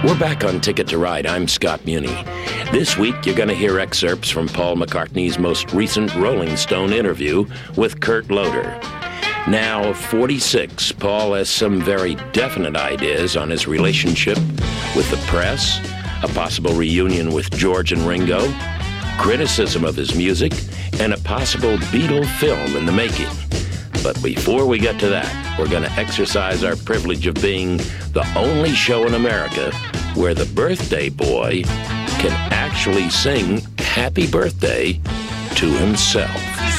We're back on Ticket to Ride. I'm Scott Muni. This week, you're going to hear excerpts from Paul McCartney's most recent Rolling Stone interview with Kurt Loder. Now 46, Paul has some very definite ideas on his relationship with the press, a possible reunion with George and Ringo, criticism of his music, and a possible Beatle film in the making. But before we get to that, we're going to exercise our privilege of being the only show in America where the birthday boy can actually sing Happy Birthday to himself.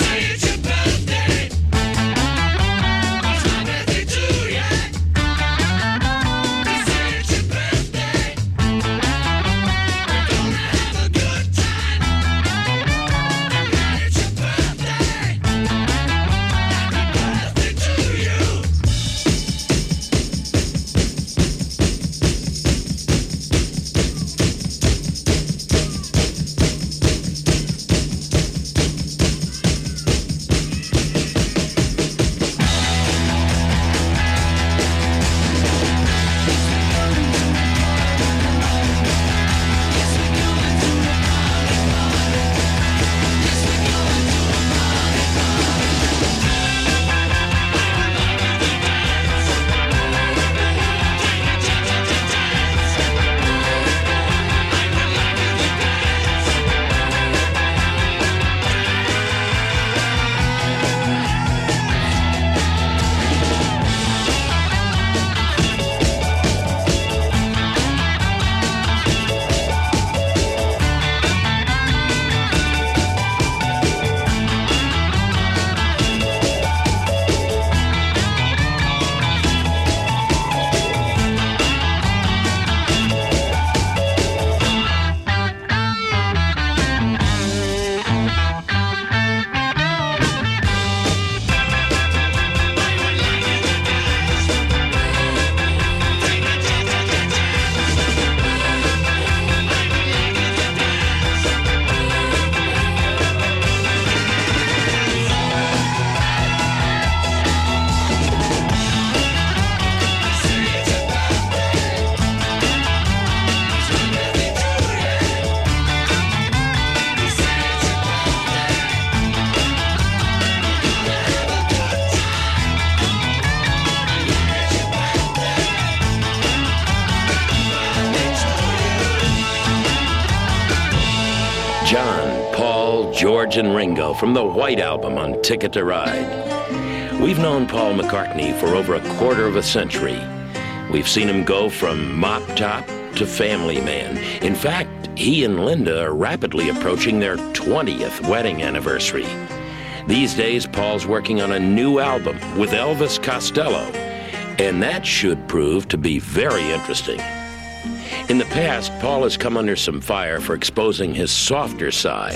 John, Paul, George, and Ringo from the White Album on Ticket to Ride. We've known Paul McCartney for over a quarter of a century. We've seen him go from Mop Top to Family Man. In fact, he and Linda are rapidly approaching their 20th wedding anniversary. These days, Paul's working on a new album with Elvis Costello, and that should prove to be very interesting. In the past, Paul has come under some fire for exposing his softer side.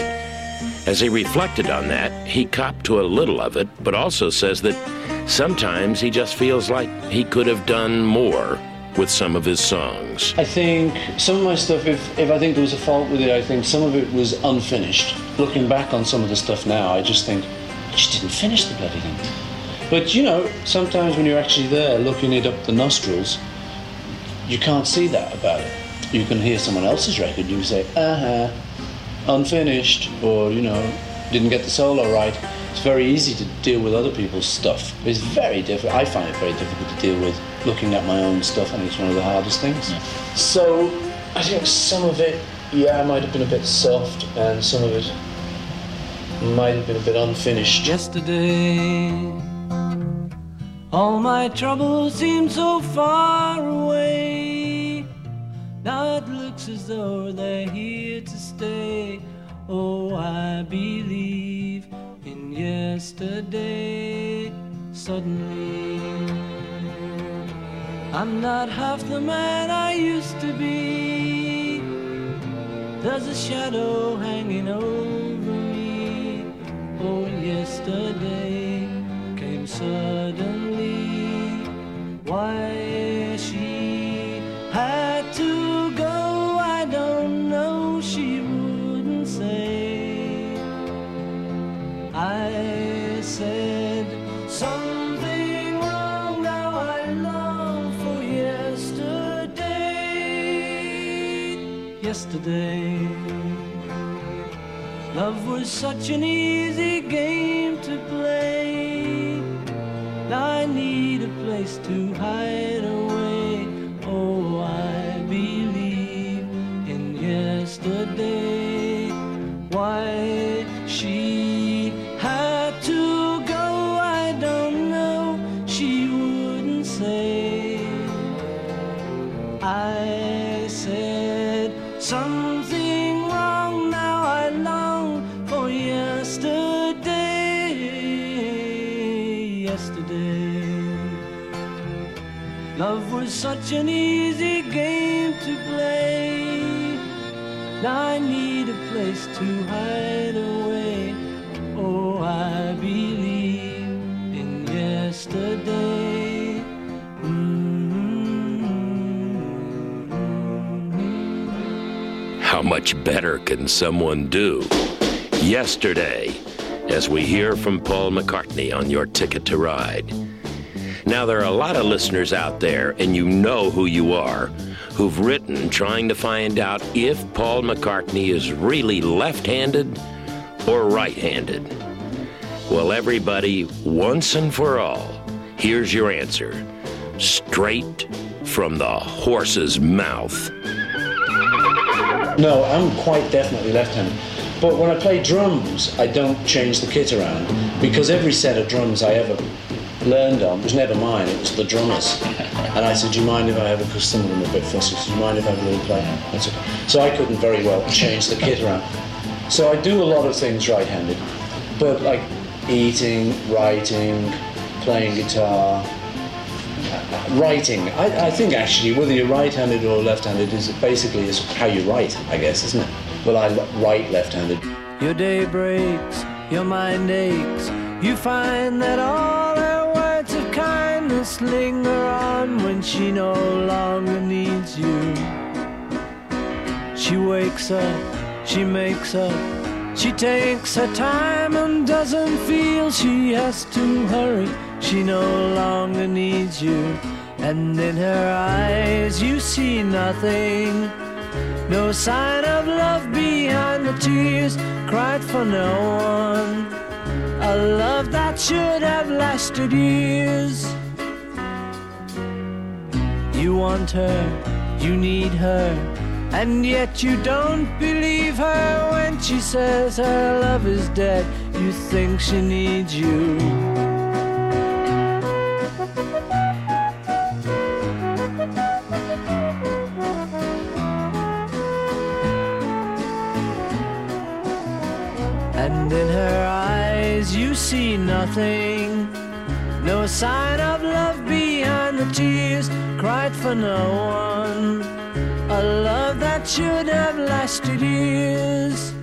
As he reflected on that, he copped to a little of it, but also says that sometimes he just feels like he could have done more with some of his songs. I think some of my stuff, if I think there was a fault with it, I think some of it was unfinished. Looking back on some of the stuff now, I just think, I just didn't finish the bloody thing. But you know, sometimes when you're actually there looking it up the nostrils, you can't see that about it. You can hear someone else's record, you can say, unfinished, or, you know, didn't get the solo right. It's very easy to deal with other people's stuff. It's very difficult. I find it very difficult to deal with looking at my own stuff. I think it's one of the hardest things. Yeah. So I think some of it, might have been a bit soft, and some of it might have been a bit unfinished. Yesterday, all my troubles seem so far away. Now it looks as though they're here to stay. Oh, I believe in yesterday. Suddenly, I'm not half the man I used to be. There's a shadow hanging over me. Oh, yesterday came suddenly. Why she had to go, I don't know, she wouldn't say. I said something wrong, now I long for yesterday. yesterday. Love was such an easy game to play. Now I need a place to hide away. Oh, I believe in yesterday. Why she had to go, I don't know. She wouldn't say. I said something wrong, now I long for yesterday. Yesterday. Love was such an easy game to play. Now I need a place to hide away. Oh, I believe in yesterday. How much better can someone do? Yesterday, as we hear from Paul McCartney on Your Ticket to Ride. Now, there are a lot of listeners out there, and you know who you are, who've written trying to find out if Paul McCartney is really left-handed or right-handed. Well, everybody, once and for all, here's your answer, straight from the horse's mouth. No, I'm quite definitely left-handed. But when I play drums, I don't change the kit around, because every set of drums I ever learned on was never mine, it was the drummer's. And I said, do you mind if I have a, because some of them are a bit fussy, so do you mind if I have a little play? That's okay. So I couldn't very well change the kit around. So I do a lot of things right-handed, but like eating, writing, playing guitar, writing. I think actually whether you're right-handed or left-handed is basically is how you write, I guess, isn't it? Well, I write left-handed. Your day breaks, your mind aches. You find that all her words of kindness linger on when she no longer needs you. She wakes up, she makes up, she takes her time and doesn't feel she has to hurry. She no longer needs you. And in her eyes you see nothing. No sign of love behind the tears cried for no one. A love that should have lasted years. You want her, you need her, and yet you don't believe her when she says her love is dead. You think she needs you. And in her eyes you see nothing. No sign of love behind the tears cried for no one. A love that should have lasted years.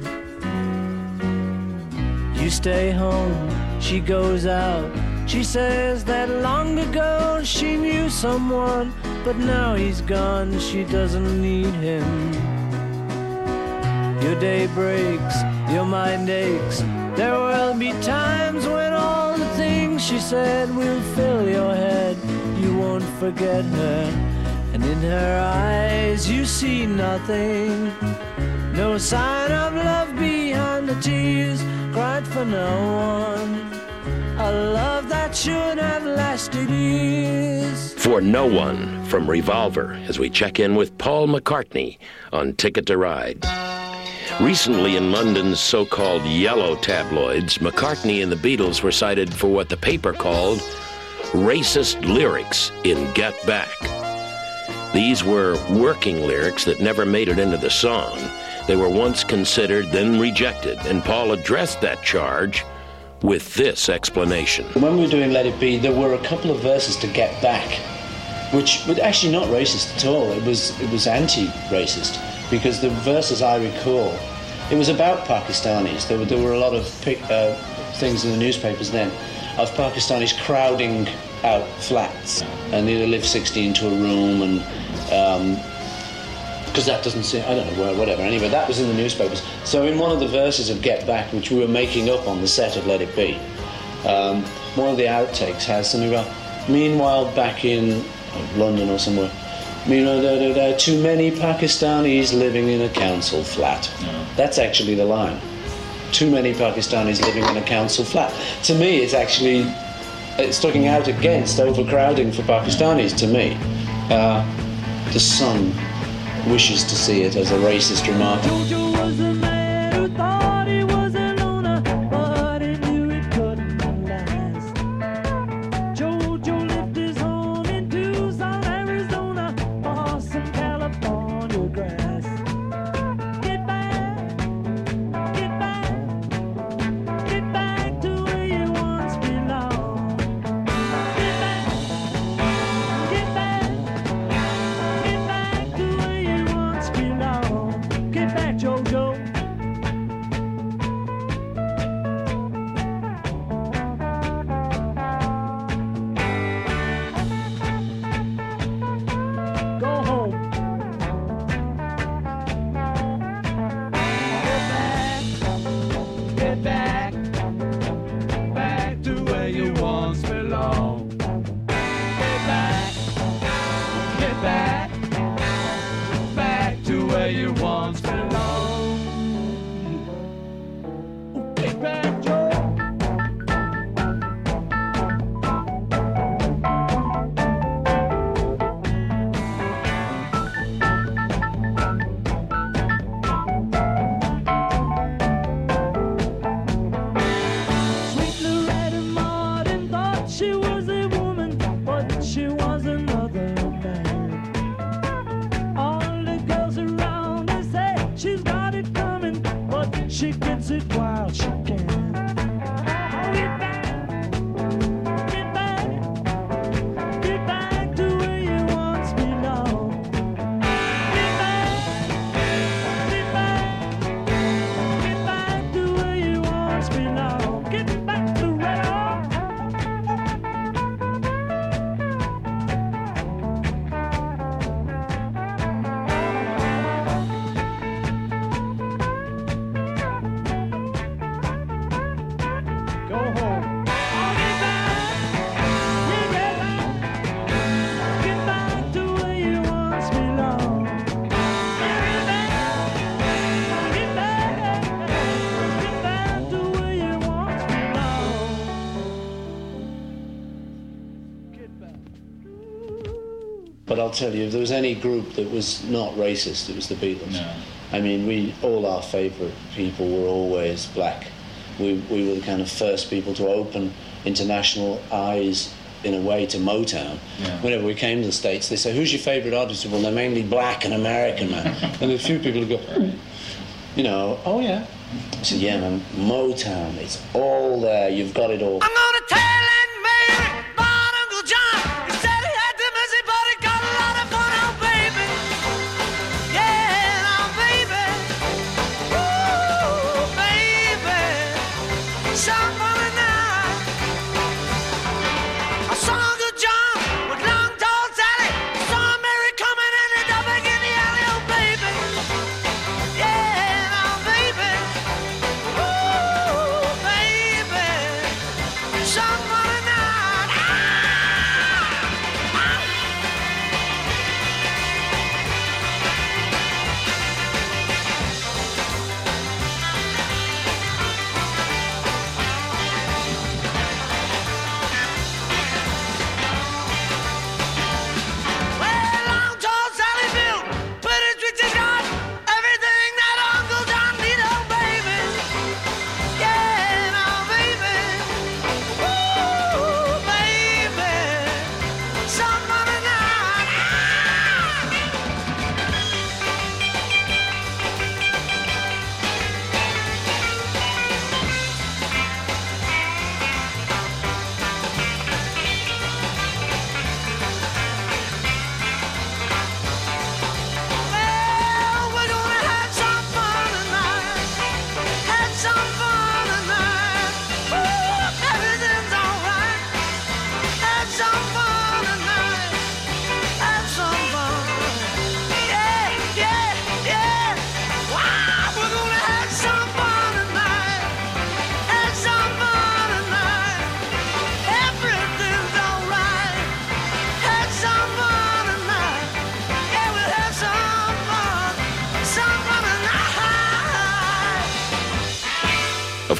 You stay home, she goes out. She says that long ago she knew someone, but now he's gone, she doesn't need him. Your day breaks, your mind aches. There will be times when all the things she said will fill your head. You won't forget her, and in her eyes you see nothing. No sign of love behind the tears cried for no one. A love that should have lasted years. For No One from Revolver, as we check in with Paul McCartney on Ticket to Ride. Recently in London's so-called yellow tabloids, McCartney and the Beatles were cited for what the paper called racist lyrics in Get Back. These were working lyrics that never made it into the song. They were once considered, then rejected, and Paul addressed that charge with this explanation. When we were doing Let It Be, there were a couple of verses to Get Back, which were actually not racist at all. It was anti-racist, because the verses I recall, it was about Pakistanis. There were a lot of things in the newspapers then of Pakistanis crowding out flats, and they'd live 60 into a room, and because that doesn't seem, I don't know, whatever. Anyway, that was in the newspapers. So in one of the verses of Get Back, which we were making up on the set of Let It Be, one of the outtakes has something about, meanwhile back in London or somewhere, You know, there are too many Pakistanis living in a council flat. No. That's actually the line. Too many Pakistanis living in a council flat. To me, it's talking out against overcrowding for Pakistanis, to me. The Sun wishes to see it as a racist remark. Jojo was a man who thought he was a loner, but he knew it couldn't last. Jojo lived his home in Tucson, Arizona, for some California grass. Get back, get back, get back to where you once belonged. Get back, get back, get back to where you once belonged. Get back, Jojo. Go home. Get back, back to where you once belonged. Get back, back to where you once belonged. Get back, Joe. Sweet Loretta Martin thought she was a woman, but she was another man. All the girls around her say she's got it coming, but she gets it while she can. Get back, get back, get back to where you once belonged. Get back, get back, get back to where you once belonged. Get back to Red Hawk. Go home. Get back to where you once belonged. Get back to where you once belonged. Get back. But I'll tell you, if there was any group that was not racist, it was the Beatles. No. I mean, all our favourite people were always black. We were the kind of first people to open international eyes, in a way, to Motown. Yeah. Whenever we came to the States, they say, who's your favourite artist? Well, they're mainly black and American, man. And a few people go, you know, oh yeah. I said, yeah, man, Motown, it's all there, you've got it all. I'm gonna tell Aunt Mary about Uncle John. He said he had the messy, but he got a lot of fun, oh baby. Yeah, now baby. Ooh, baby. Some for the night. I saw Uncle John with long tall Sally. I saw Mary coming in the duffing in the alley, oh baby. Yeah, now baby. Ooh, baby. Some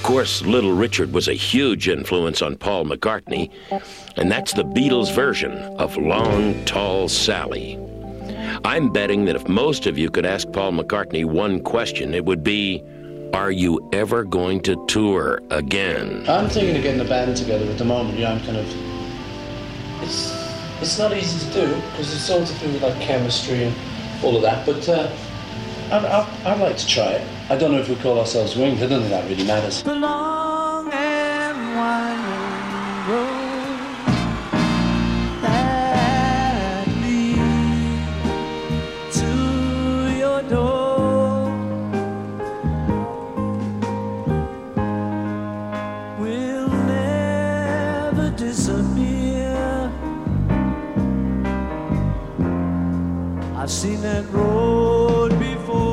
course, Little Richard was a huge influence on Paul McCartney, and that's the Beatles' version of Long Tall Sally. I'm betting that if most of you could ask Paul McCartney one question, it would be, are you ever going to tour again? I'm thinking of getting a band together at the moment. Yeah, I'm kind of... It's not easy to do, because it's all to do with like chemistry and all of that, but I'd like to try it. I don't know if we call ourselves Wings. I don't think that really matters. The long and winding road that leads to your door will never disappear. I've seen that road before.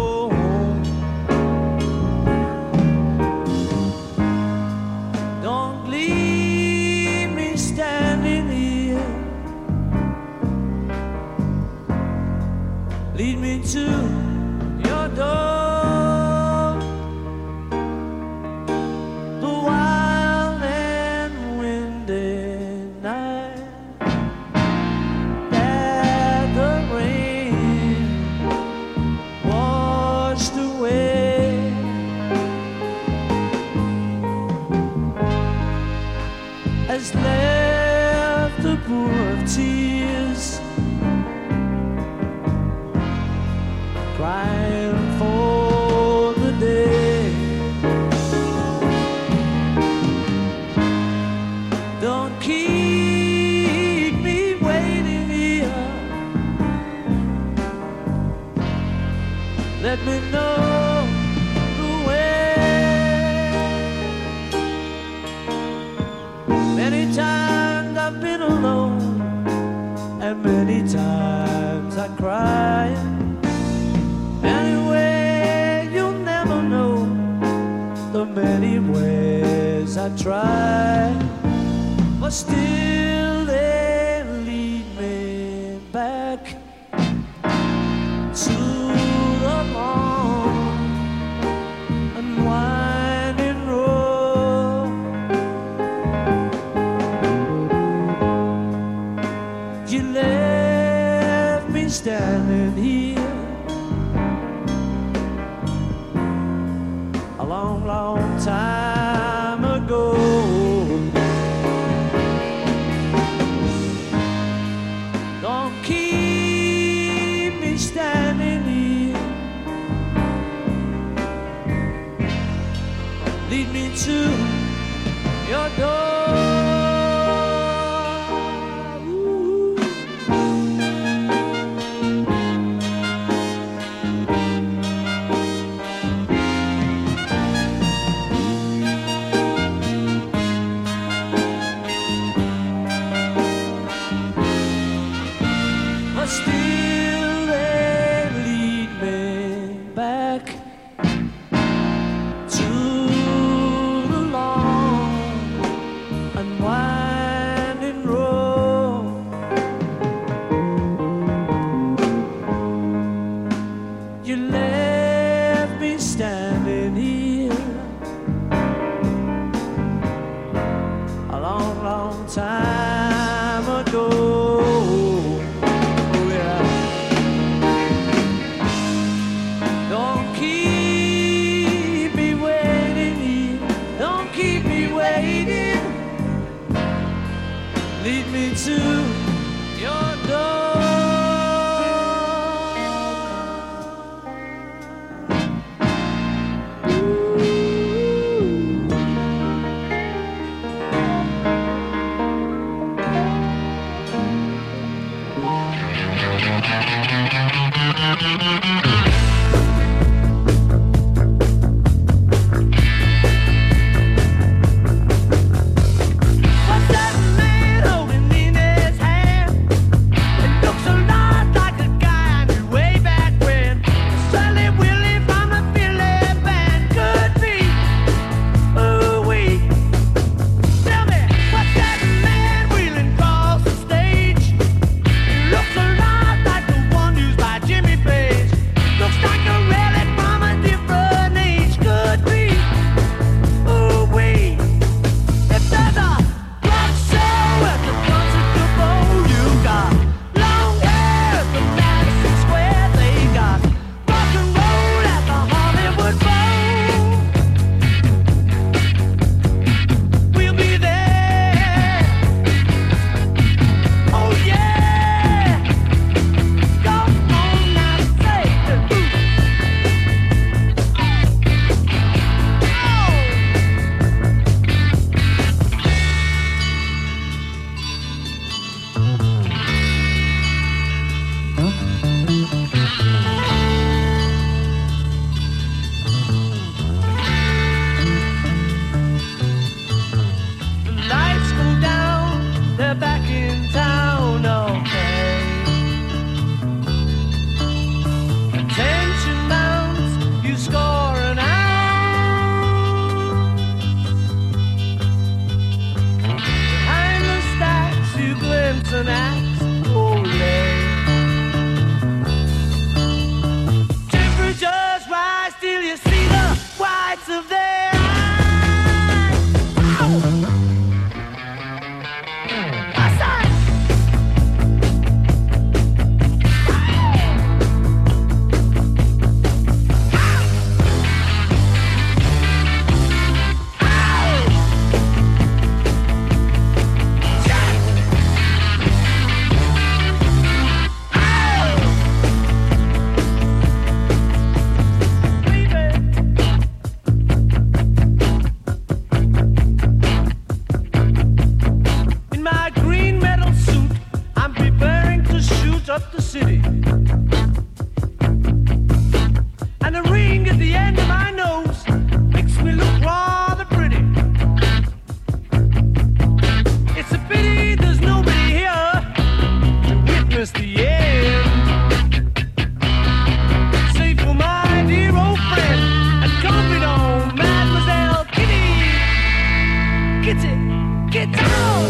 Lead me to your door. The wild and windy night that the rain washed away. Has left a pool of tears, crying for the day. Don't keep me waiting here. Let me know the way. Many times I've been alone, and many times I cried. Anyway, you'll never know the many ways I tried, but still they lead me back to the long and winding road. You left me standing here a long, long time ago. Don't keep me standing here. Lead me to your door. Still they lead me back to the long and winding road. You left me standing here a long, long time ago. Lead me to your door. up the city. And the ring at the end of my nose makes me look rather pretty. It's a pity there's nobody here to witness the end. Save for my dear old friend and confidant, Mademoiselle Kitty. Kitty, get down.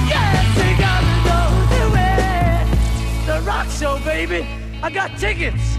I got tickets.